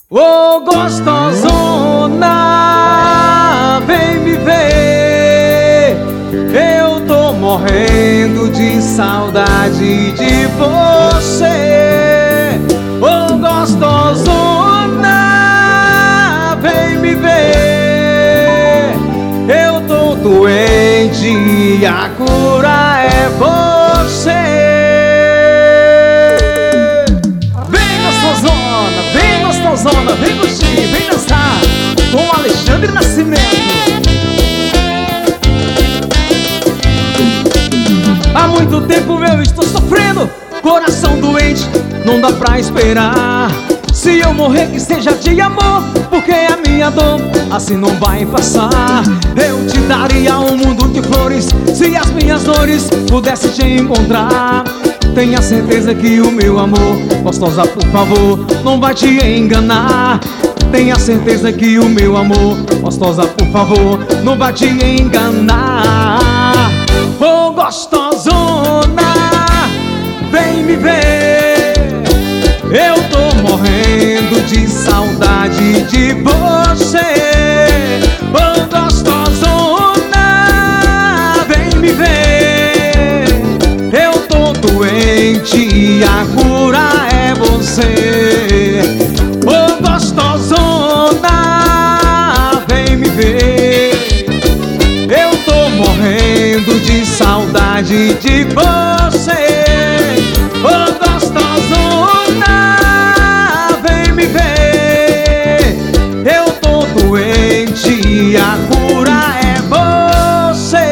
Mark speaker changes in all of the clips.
Speaker 1: Ô gostosona, vem me ver. Eu tô morrendo de saudade de você. Ô gostosona, vem me ver. Eu tô doente e a cura é você. Vem curtir, vem dançar com Alexandre Nascimento. Há muito tempo eu estou sofrendo, coração doente, não dá pra esperar. Se eu morrer que seja de amor, porque a minha dor assim não vai passar. Eu te daria um mundo de flores, se as minhas dores pudessem te encontrar. Tenha certeza que o meu amor, gostosa, por favor, não vai te enganar. Tenha certeza que o meu amor, gostosa, por favor, não vai te enganar. Ô gostosona, vem me ver. Eu tô morrendo de saudade de você. Ô gostosona, vem me ver. Eu tô doente e a cura é você. Ô gostosona, vem me ver. Eu tô morrendo de saudade de você. Ô gostosona, vem me ver. Eu tô doente e a cura é você.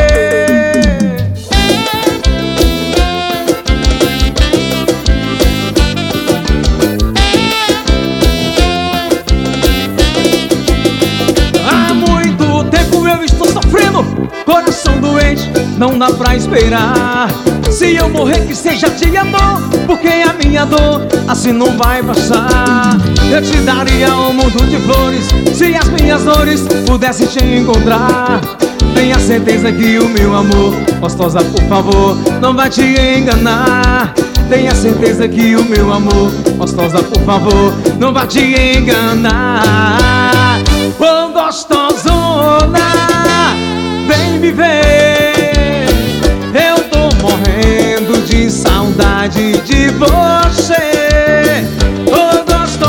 Speaker 1: Coração doente, não dá pra esperar. Se eu morrer que seja de amor, porque a minha dor assim não vai passar. Eu te daria um mundo de flores, se as minhas dores pudessem te encontrar. Tenha certeza que o meu amor, gostosa, por favor, não vai te enganar. Tenha certeza que o meu amor, gostosa, por favor, não vai te enganar. Ô gostosona, vem me ver. Eu tô morrendo de saudade de você. Ô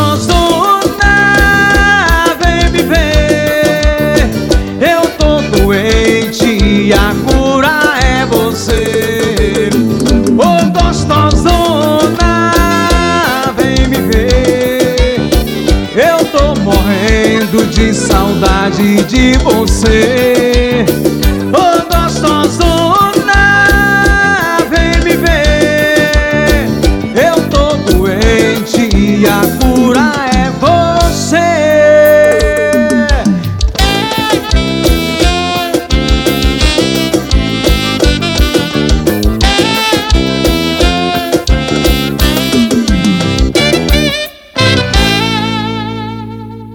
Speaker 1: gostosona, vem me ver. Eu tô doente e a cura é você. Ô gostosona, vem me ver. Eu tô morrendo de saudade de você.